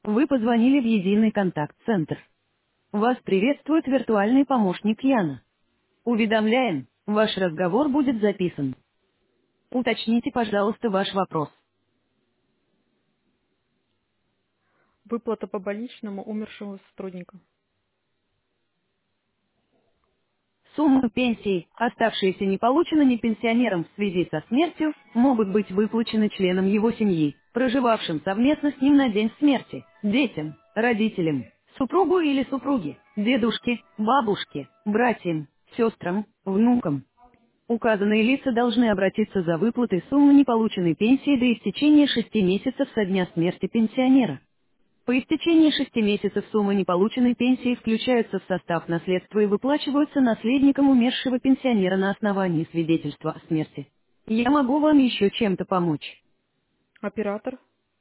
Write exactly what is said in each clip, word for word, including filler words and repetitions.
Вы позвонили в единый контакт-центр. Вас приветствует виртуальный помощник Яна. Уведомляем, ваш разговор будет записан. Уточните, пожалуйста, ваш вопрос. Выплата по больничному умершего сотрудника. Суммы пенсии, оставшиеся неполученными пенсионером в связи со смертью, могут быть выплачены членам его семьи, проживавшим совместно с ним на день смерти, детям, родителям, супругу или супруге, дедушке, бабушке, братьям, сестрам, внукам. Указанные лица должны обратиться за выплатой суммы неполученной пенсии до истечения шести месяцев со дня смерти пенсионера. По истечении шести месяцев суммы неполученной пенсии включаются в состав наследства и выплачиваются наследникам умершего пенсионера на основании свидетельства о смерти. Я могу вам еще чем-то помочь. Оператор.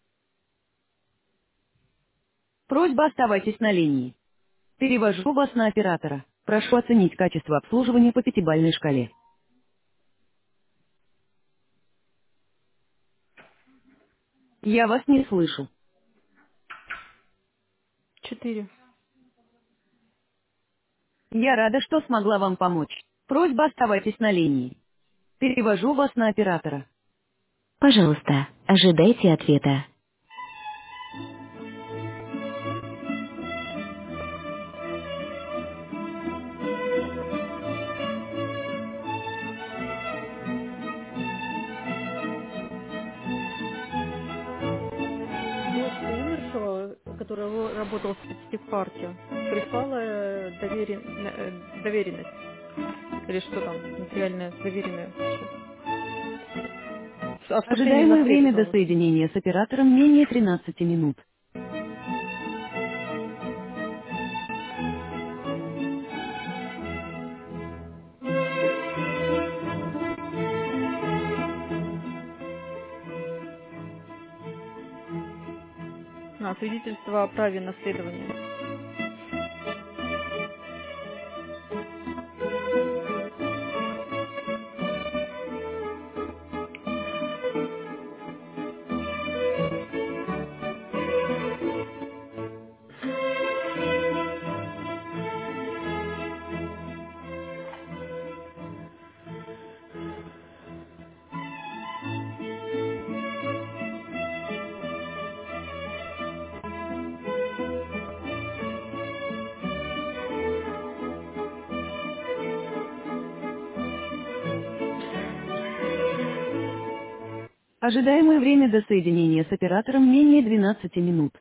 Просьба, оставайтесь на линии. Перевожу вас на оператора. Прошу оценить качество обслуживания по пятибалльной шкале. Я вас не слышу. Четыре. Я рада, что смогла вам помочь. Просьба, оставайтесь на линии. Перевожу вас на оператора. Пожалуйста, ожидайте ответа. Дочка умершего, которая работала в партии, прислала э, доверен- э, доверенность. Или что там, нотариальное доверенное. О вступлении в Ожидаемое время до наследство. соединения с оператором менее тринадцати минут. А, свидетельство о праве наследования. Ожидаемое время до соединения с оператором менее двенадцати минут.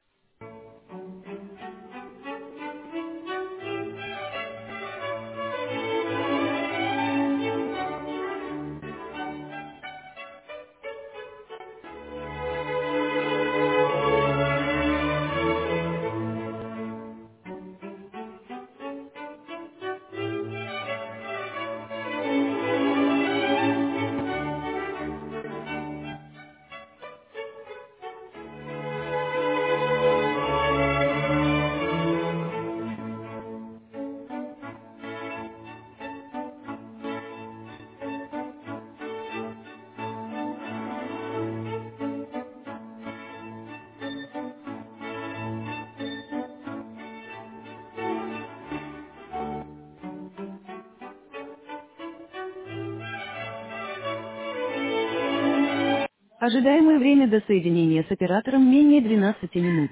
Ожидаемое время до соединения с оператором менее двенадцати минут.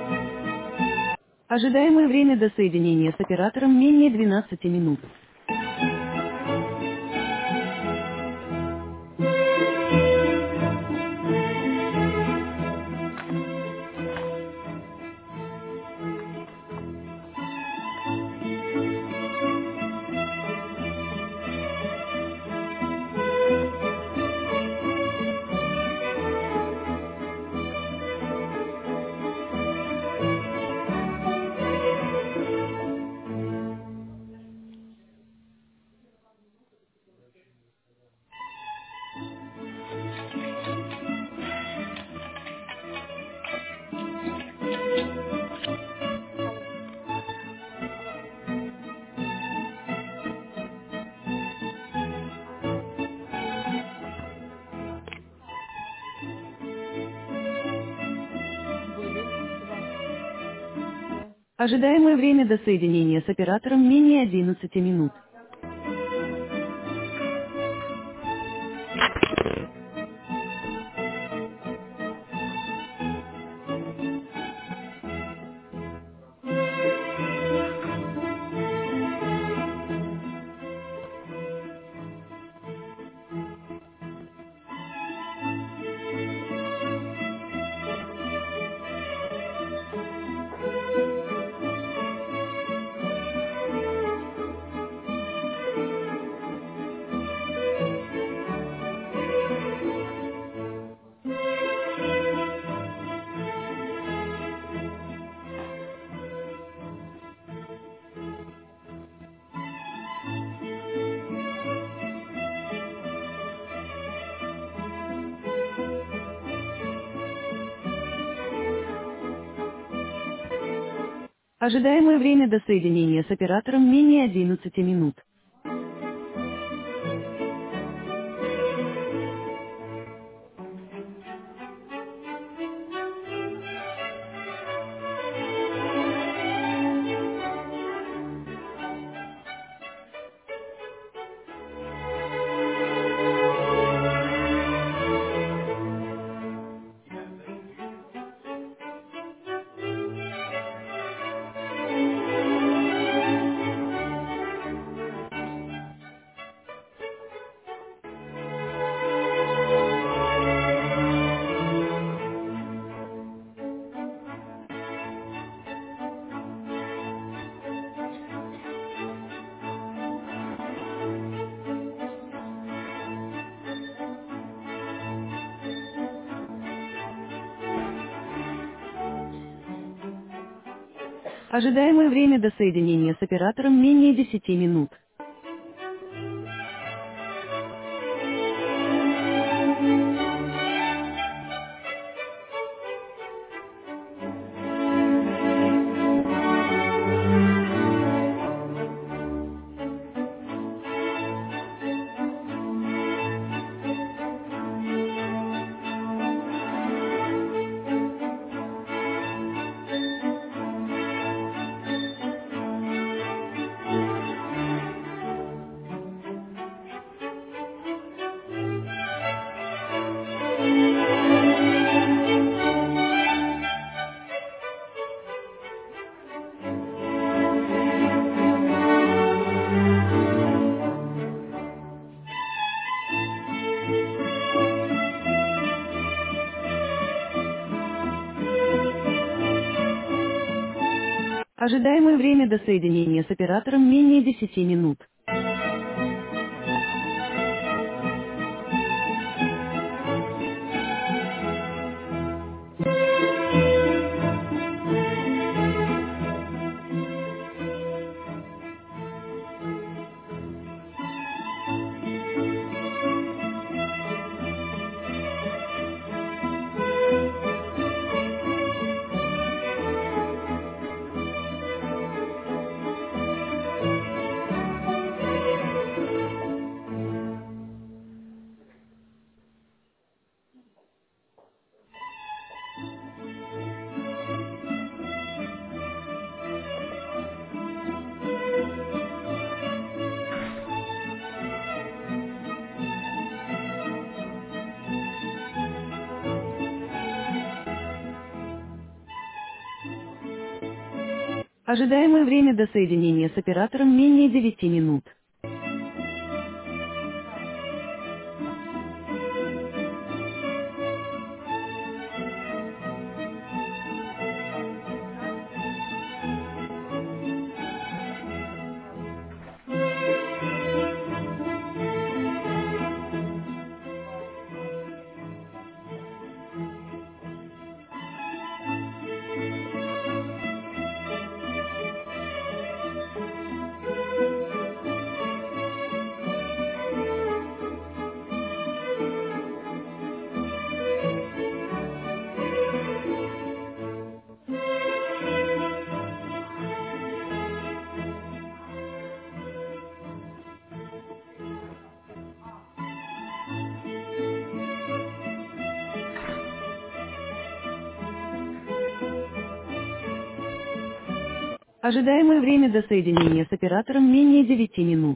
Ожидаемое время до соединения с оператором менее двенадцати минут. Ожидаемое время до соединения с оператором менее одиннадцати минут. Ожидаемое время до соединения с оператором менее одиннадцати минут. Ожидаемое время до соединения с оператором менее десяти минут. Ожидаемое время до соединения с оператором менее десяти минут. Ожидаемое время до соединения с оператором менее девяти минут. Ожидаемое время до соединения с оператором менее девяти минут.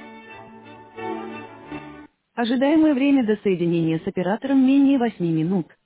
Ожидаемое время до соединения с оператором менее восьми минут.